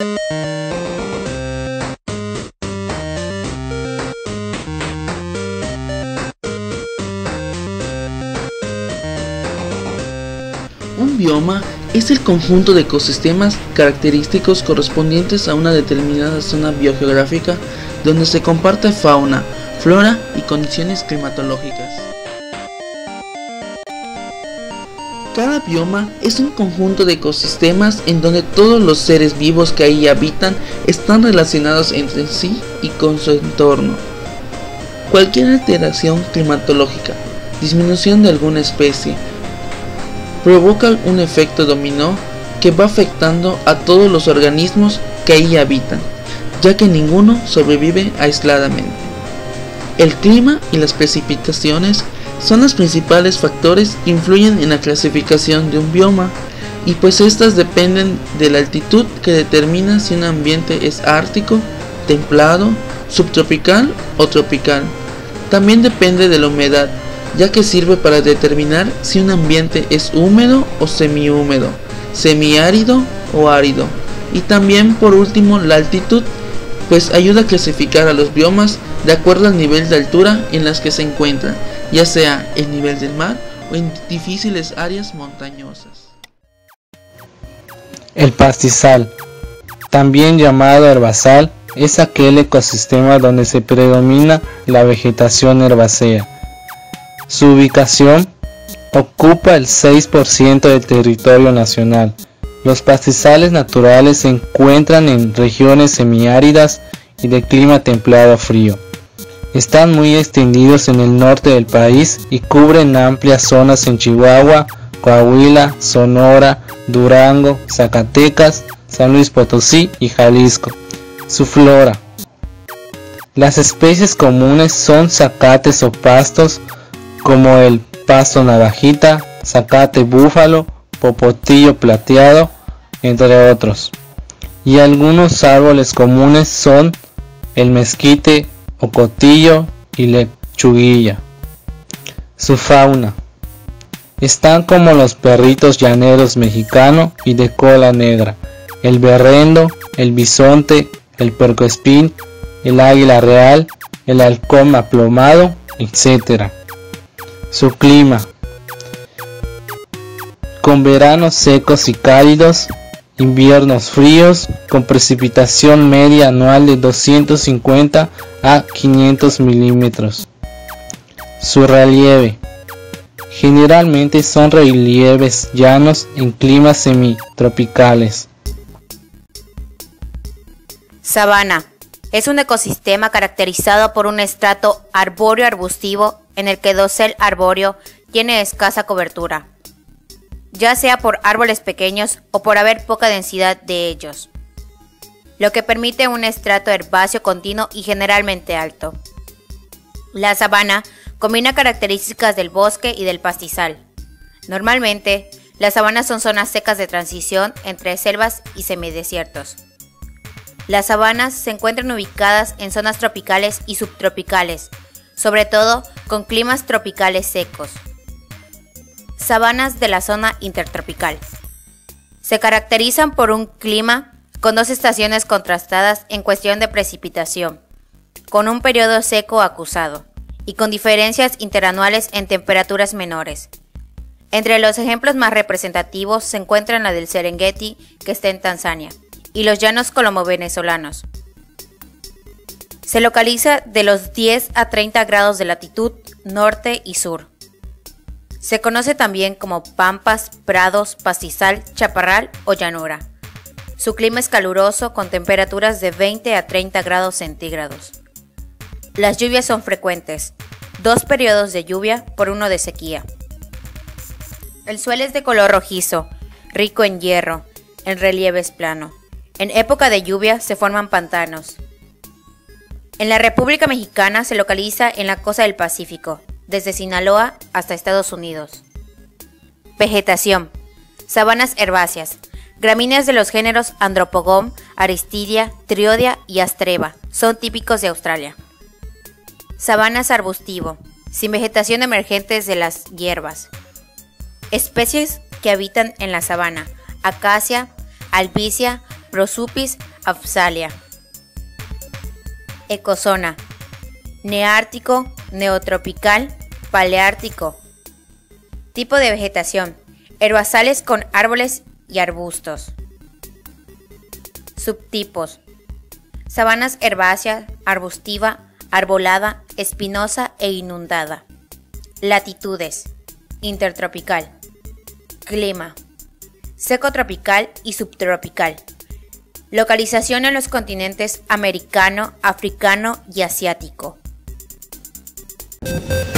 Un bioma es el conjunto de ecosistemas característicos correspondientes a una determinada zona biogeográfica donde se comparte fauna, flora y condiciones climatológicas. Cada bioma es un conjunto de ecosistemas en donde todos los seres vivos que ahí habitan están relacionados entre sí y con su entorno. Cualquier alteración climatológica, disminución de alguna especie, provoca un efecto dominó que va afectando a todos los organismos que ahí habitan, ya que ninguno sobrevive aisladamente. El clima y las precipitaciones son los principales factores que influyen en la clasificación de un bioma, y pues estas dependen de la altitud que determina si un ambiente es ártico, templado, subtropical o tropical. También depende de la humedad, ya que sirve para determinar si un ambiente es húmedo o semihúmedo, semiárido o árido. Y también por último la altitud, pues ayuda a clasificar a los biomas de acuerdo al nivel de altura en las que se encuentran, ya sea el nivel del mar o en difíciles áreas montañosas. El pastizal, también llamado herbazal, es aquel ecosistema donde se predomina la vegetación herbácea. Su ubicación ocupa el 6% del territorio nacional. Los pastizales naturales se encuentran en regiones semiáridas y de clima templado frío. Están muy extendidos en el norte del país y cubren amplias zonas en Chihuahua, Coahuila, Sonora, Durango, Zacatecas, San Luis Potosí y Jalisco. Su flora. Las especies comunes son zacates o pastos, como el pasto navajita, zacate búfalo, popotillo plateado, entre otros. Y algunos árboles comunes son el mezquite, ocotillo y lechuguilla. Su fauna. Están como los perritos llaneros mexicano y de cola negra, el berrendo, el bisonte, el puercoespín, el águila real, el halcón aplomado, etc. Su clima, con veranos secos y cálidos, inviernos fríos, con precipitación media anual de 250 a 500 milímetros. Su relieve, generalmente son relieves llanos en climas semitropicales. Sabana. Es un ecosistema caracterizado por un estrato arbóreo-arbustivo en el que el dosel arbóreo tiene escasa cobertura, ya sea por árboles pequeños o por haber poca densidad de ellos, lo que permite un estrato herbáceo continuo y generalmente alto. La sabana combina características del bosque y del pastizal. Normalmente, las sabanas son zonas secas de transición entre selvas y semidesiertos. Las sabanas se encuentran ubicadas en zonas tropicales y subtropicales, sobre todo con climas tropicales secos. Sabanas de la zona intertropical. Se caracterizan por un clima con dos estaciones contrastadas en cuestión de precipitación, con un periodo seco acusado, y con diferencias interanuales en temperaturas menores. Entre los ejemplos más representativos se encuentran la del Serengeti, que está en Tanzania, y los llanos colombo-venezolanos. Se localiza de los 10 a 30 grados de latitud norte y sur. Se conoce también como pampas, prados, pastizal, chaparral o llanura. Su clima es caluroso con temperaturas de 20 a 30 grados centígrados. Las lluvias son frecuentes, 2 periodos de lluvia por 1 de sequía. El suelo es de color rojizo, rico en hierro, en relieve es plano. En época de lluvia se forman pantanos. En la República Mexicana se localiza en la costa del Pacífico, desde Sinaloa hasta Estados Unidos. Vegetación. Sabanas herbáceas. Gramíneas de los géneros Andropogón, Aristidia, Triodia y Astreba son típicos de Australia. Sabanas arbustivo, sin vegetación emergentes de las hierbas. Especies que habitan en la sabana: acacia, albizia, Prosopis apsalia. Ecozona: neártico, neotropical, paleártico. Tipo de vegetación: herbazales con árboles y arbustos. Subtipos: sabanas herbácea, arbustiva, arbolada, espinosa e inundada. Latitudes: intertropical. Clima: seco tropical y subtropical. Localización en los continentes americano, africano y asiático.